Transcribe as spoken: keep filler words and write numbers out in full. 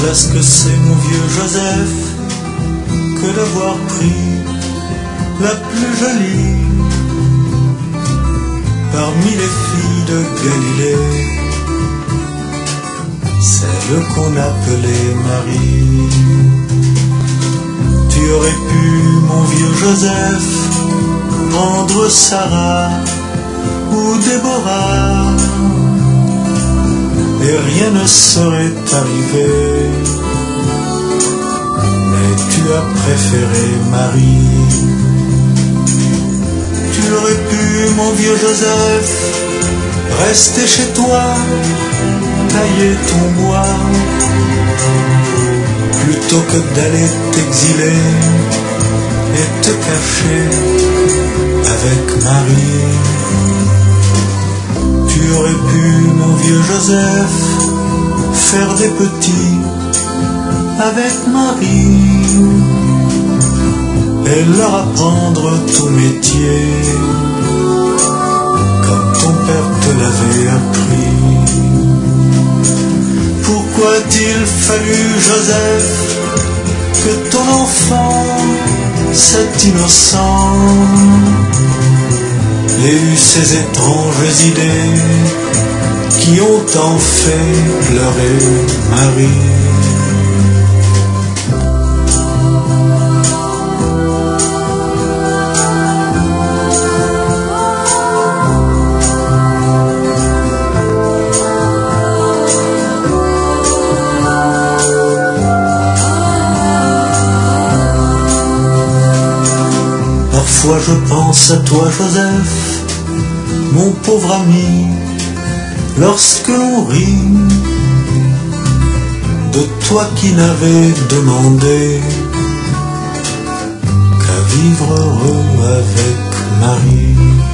Qu'est-ce que c'est, mon vieux Joseph, que d'avoir pris la plus jolie parmi les filles de Galilée, celle qu'on appelait Marie. Tu aurais pu, mon vieux Joseph, prendre Sarah ou Déborah, et rien ne serait arrivé. Mais tu as préféré Marie. Tu aurais pu, mon vieux Joseph, rester chez toi, tailler ton bois, plutôt que d'aller t'exiler et te cacher avec Marie. Tu aurais pu, mon vieux Joseph, faire des petits avec Marie et leur apprendre tout métier comme ton père te l'avait appris. Pourquoi a-t-il fallu, Joseph, que ton enfant, cet innocent, ait eu ces étranges idées qui ont tant fait pleurer Marie? Parfois je pense à toi, Joseph, mon pauvre ami, lorsque l'on rit de toi qui n'avais demandé qu'à vivre heureux avec Marie.